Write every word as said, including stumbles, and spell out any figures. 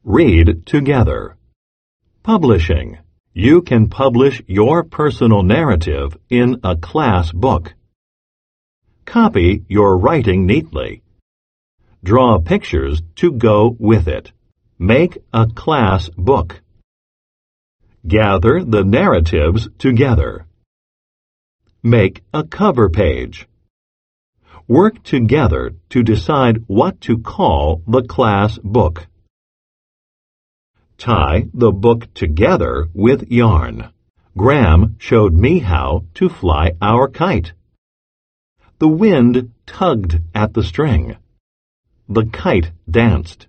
Read together. Publishing. You can publish your personal narrative in a class book. Copy your writing neatly. Draw pictures to go with it. Make a class book. Gather the narratives together. Make a cover page. Work together to decide what to call the class book. Tie the book together with yarn. Graham showed me how to fly our kite. The wind tugged at the string. The kite danced.